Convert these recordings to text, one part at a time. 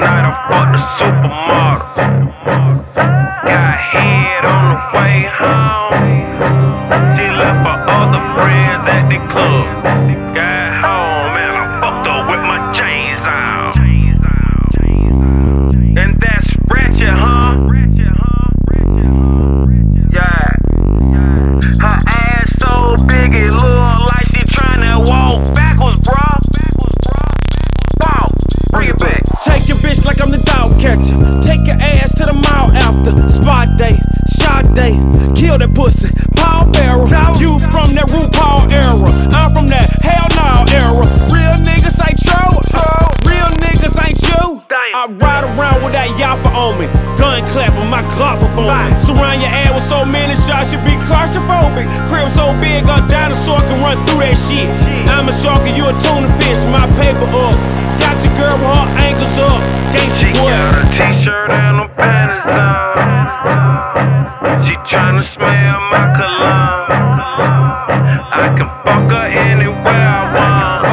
night I fucked the supermodel. Got head on the way home. She left her other friends at the club. Got home and I fucked her with my chains on. And that's ratchet, huh? Yeah. Her ass so big it look like she tryna walk backwards, bruh. Wow, bring it back. Take your bitch like I'm the dog catcher. Take your ass to the mall after. Spot day, shot day, kill that pussy. Paul Bearer, you from that RuPaul era. I'm from that hell no era. Real niggas ain't true. Real niggas ain't you. I ride around with that yapper on me. Gun clapping, my Glock performing. Surround your ass with so many shots, you be claustrophobic. Crib so big, a dinosaur can run through that shit. I'm a shark and you a tuna fish. My paper up. Got your girl with her ankles up. She got a t-shirt and her panties on. She tryna smell my cologne. I can fuck her anywhere I want.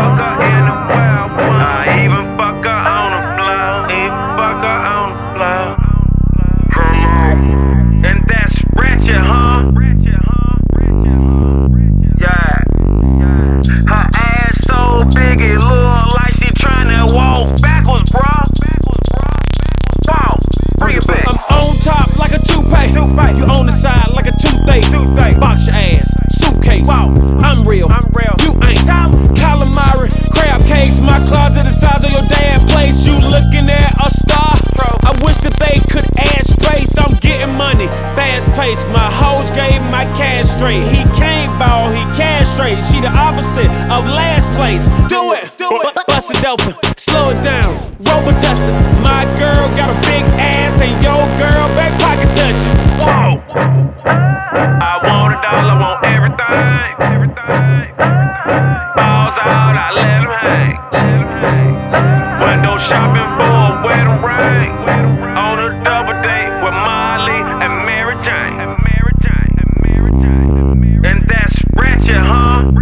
I even fuck her on the floor. And that's ratchet, huh? Yeah. Her ass so big it look like she tryna walk backwards, bruh. Wow, bring it back. I'm on top like a toupee. You on the side like a toothache. Box your ass, suitcase. I'm real. You ain't. Calamari, crab cakes. My closet the size of your dad's place. You looking at a star? I wish that they could add space. I'm getting money, fast pace. My hoes gave my cash straight. He can't ball, he cash straight. She the opposite of last place. Do it, bust it open, slow it down. Robitussin, my girl got a big ass, and your girl back pockets touching. Whoa! I want it all, I want everything. Balls out, I let them hang. Window shopping for a wedding ring. On a double date with Molly and Mary Jane. And that's ratchet, huh?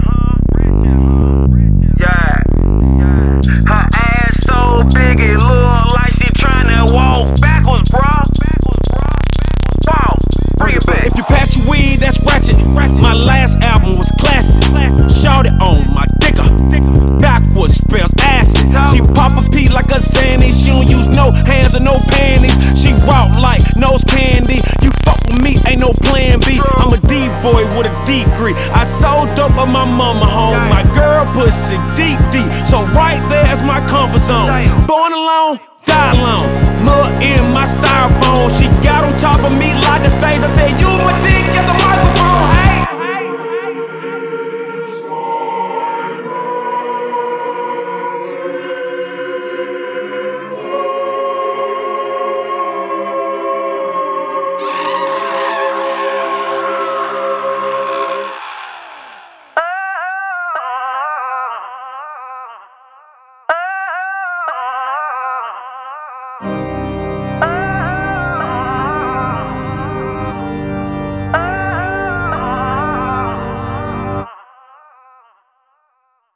Yeah. Her ass so big it look like she tryna walk backwards, bruh. Wow, bring it back. If you patch your weed, that's ratchet. My last album was classic. Shout it on my dicker. Backwards spells acid. She pop a pee like a Zanny. She don't use no hands or no panties. She walk like nose candy. You fuck with me, ain't no plan B. I'm a D-boy with a degree. I sold dope at my mama home. My girl pussy deep. So right there's my comfort zone. Born alone, die alone. Mud in my styrofoam. She got on top of me like a stage. I said, use my dick as a microphone. Hey.